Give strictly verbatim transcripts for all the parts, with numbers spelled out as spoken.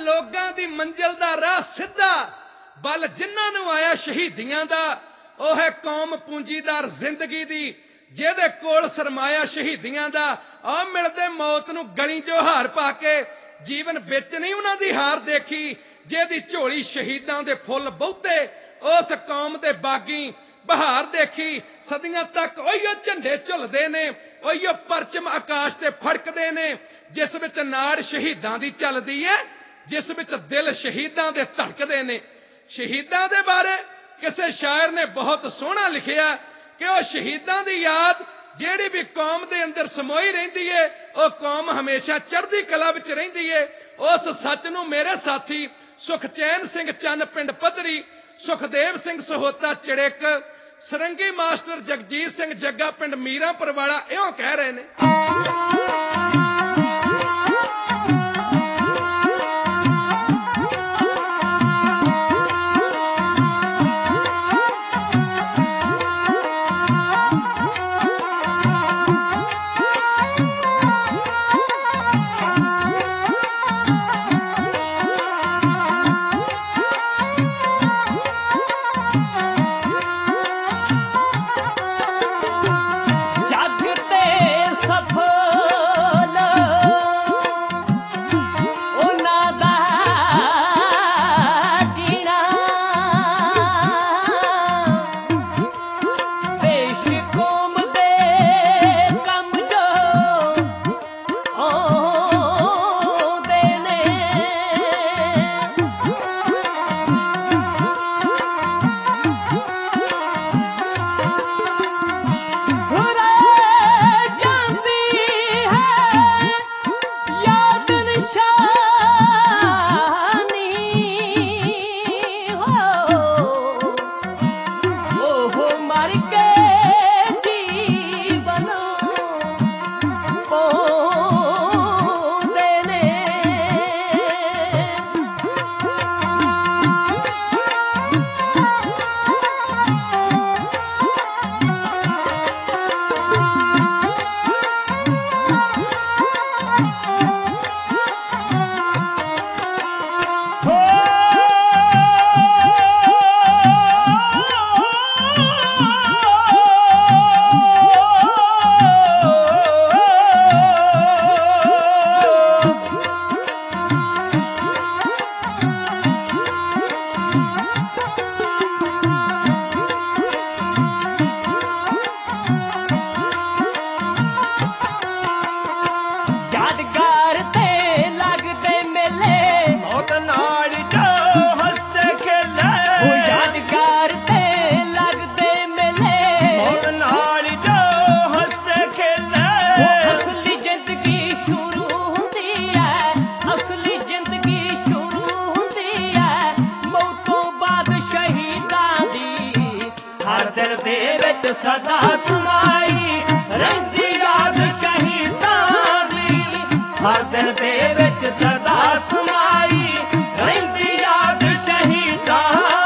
लोगां दी मंजिल दा राह सिद्धा बल जिन्हां नूं आया शहीदियां दा ओह है कौम पूंजीदार जिंदगी दी ਜਿਹਦੇ ਕੋਲ ਸਰਮਾਇਆ ਸ਼ਹੀਦੀਆਂ ਦਾ ਆ ਮਿਲਦੇ ਮੌਤ ਨੂੰ ਗਲੀ ਚੋਂ ਹਾਰ ਪਾ ਕੇ ਜੀਵਨ ਵਿੱਚ ਨਹੀਂ ਉਹਨਾਂ ਦੀ ਹਾਰ ਦੇਖੀ ਜਿਹਦੀ ਝੋਲੀ ਸ਼ਹੀਦਾਂ ਦੇ ਫੁੱਲ ਬਹੁਤੇ ਉਸ ਕੌਮ ਦੇ ਬਾਗੀ ਬਹਾਰ ਦੇਖੀ ਸਦੀਆਂ ਤੱਕ ਉਹੀਓ ਝੰਡੇ ਝੁਲਦੇ ਨੇ ਉਹੀਓ ਪਰਚਮ ਆਕਾਸ਼ ਤੇ ਫੜਕਦੇ ਨੇ ਜਿਸ ਵਿੱਚ ਨਾੜ ਸ਼ਹੀਦਾਂ ਦੀ ਚੱਲਦੀ ਹੈ ਜਿਸ ਵਿੱਚ ਦਿਲ ਸ਼ਹੀਦਾਂ ਦੇ ਧੜਕਦੇ ਨੇ ਸ਼ਹੀਦਾਂ ਦੇ ਬਾਰੇ ਕਿਸੇ ਸ਼ਾਇਰ ਨੇ ਬਹੁਤ ਸੋਹਣਾ ਲਿਖਿਆ कि वह शहीदों की याद जिहड़ी भी कौम के अंदर समोई रहिंदी है वह कौम हमेशा चढ़दी कला विच रहिंदी है। उस सच नूं मेरे साथी सुखचैन सिंह चन्न पिंड पधरी सुखदेव सिंह सहोता चिड़िक सरंगी मास्टर जगजीत सिंह जग्गा पिंड मीरांपुर वाला इहों कह रहे ने। सदा सुनाई रहिंदी याद शहीदां दी हर दिल दे विच सदा सुनाई रहिंदी याद शहीदां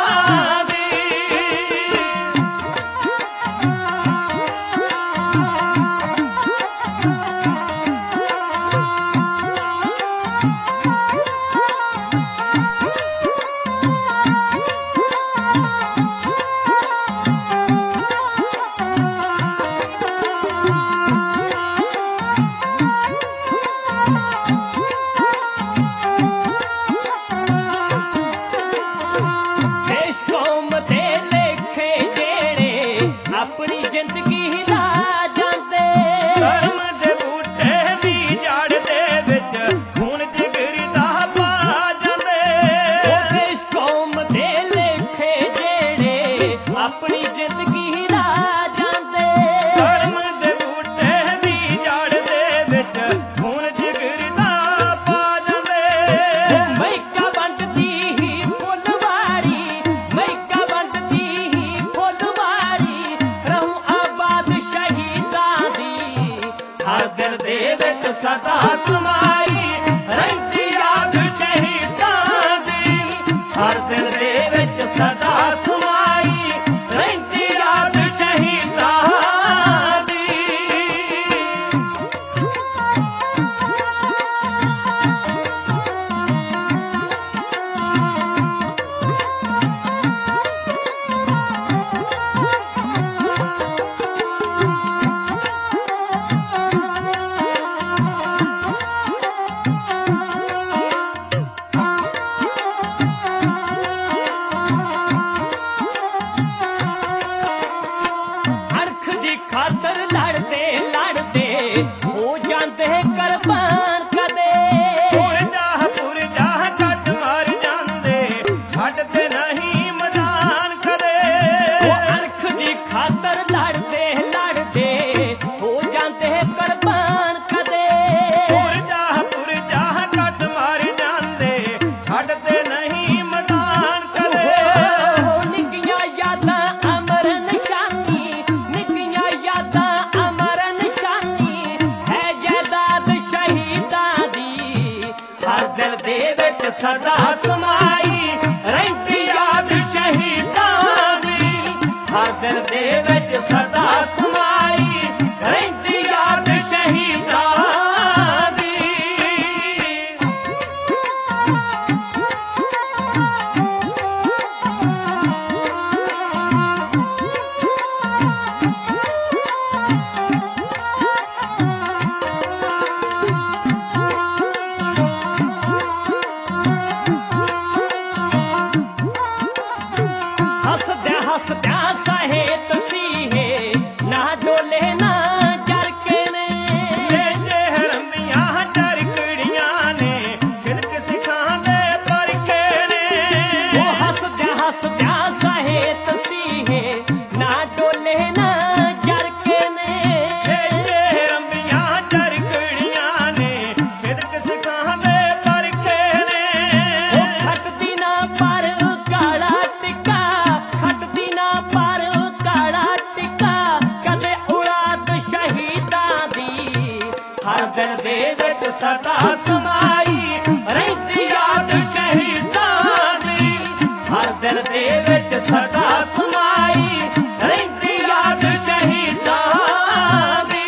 दी। ਦੇ ਵਿੱਚ ਸਦਾ ਸਮਾਈ ਰਹਿੰਦੀ ਯਾਦ ਸ਼ਹੀਦਾਂ ਦੀ ਹਰ ਦਿਲ ਦੇ ਵਿੱਚ ਸਦਾ ਸਮਾਈ ਰਹਿੰਦੀ ਯਾਦ ਸ਼ਹੀਦਾਂ ਦੀ ਹੱਸਦਿਆਂ ਹੱਸਦਿਆਂ ਸਾਹੇ ਤਸੀਹੇ ਨਾ ਡੋਲੇ ਨਾ ਜਰਕੇ ਨੇ ਜੇ ਹਰਮੀਆਂ ਟਰਕੜੀਆਂ ਨੇ ਸਿਦਕ ਸਿਖਾਉਂਦੇ ਪਰਖੇ ਨੇ ਉਹ ਹੱਸਦਿਆਂ ਹੱਸਦਿਆਂ ਸਾਹੇ ਤਸੀਹੇ ਨਾ ਡੋਲੇ ਨਾ ਜਰਕੇ ਨੇ ਜੇ ਹਰਮੀਆਂ ਟਰਕੜੀਆਂ ਨੇ ਸਿਦਕ ਸਿਖਾਉਂਦੇ ਪਰਖੇ ਨੇ ਉਹ ਖੱਟਦੀ ਨਾ ਪਰ ਕਾਲਾ ਟਿੱਕਾ ਖੱਟਦੀ ਨਾ ਪਰ ਕਾਲਾ ਟਿੱਕਾ ਕਦੇ ਔਲਾਦ ਸ਼ਹੀਦਾਂ ਦੀ ਹਰ ਦਿਲ ਦੇ ਵਿੱਚ ਸਦਾ ਸਮਾਈ ਰਹਿੰਦੀ ਯਾਦ ਸ਼ਹੀਦਾਂ ਦੀ ਹਰ ਦਿਲ ਦੇ ਵਿੱਚ ਸਦਾ ਸਮਾਈ ਰਹਿੰਦੀ ਯਾਦ ਸ਼ਹੀਦਾਂ ਦੀ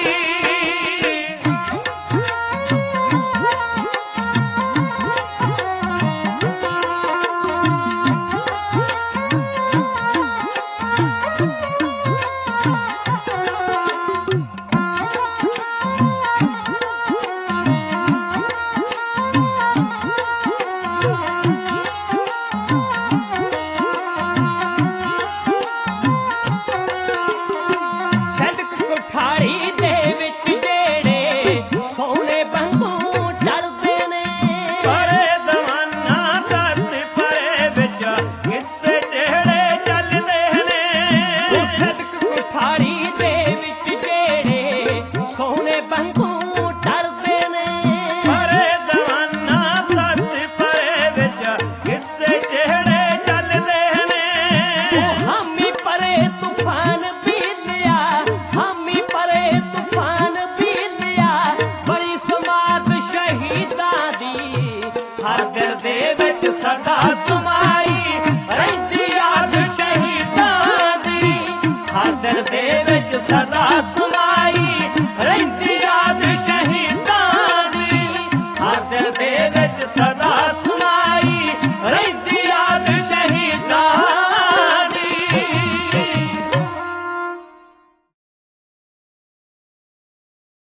ਸਦਕ ਕੁਠਾਰੀ ਦੇ ਵਿੱਚ ਜਿਹੜੇ ਸੋਹਣੇ ਵਾਂਗੂ ਢਲਦੇ ਨੇ ਪਰੇ ਦਵਾਨਾ ਸੱਤ ਪਰੇ ਵਿੱਚ ਕਿੱਸੇ ਜਿਹੜੇ ਚੱਲਦੇ ਨੇ ਉਹ ਸਦਕ ਕੁਠਾਰੀ ਦੇ ਵਿੱਚ ਜਿਹੜੇ ਸੋਹਣੇ ਵਾਂਗੂ ਢਲਦੇ ਨੇ ਪਰੇ ਦਵਾਨਾ ਸੱਤ ਪਰੇ ਵਿੱਚ ਕਿੱਸੇ ਜਿਹੜੇ ਚੱਲਦੇ ਨੇ ਉਹ ਹਾਮੀ ਪਰੇ ਤੂਫਾਨ ਵੀ ਲਿਆ ਹਾਮੀ ਪਰੇ ਤੂਫਾਨ ਵੀ ਲਿਆ ਬੜੀ ਸਮਾਤ ਸ਼ਹੀਦਾਂ ਦੀ ਹਰ ਦਿਲ ਦੇ ਵਿੱਚ ਸਦਾ ਸਮਾਈ ਰਹਿੰਦੀ ਯਾਦ ਸ਼ਹੀਦਾਂ ਦੀ ਹਰ ਦਿਲ ਦੇ ਵਿੱਚ ਸਦਾ ਸਮਾਈ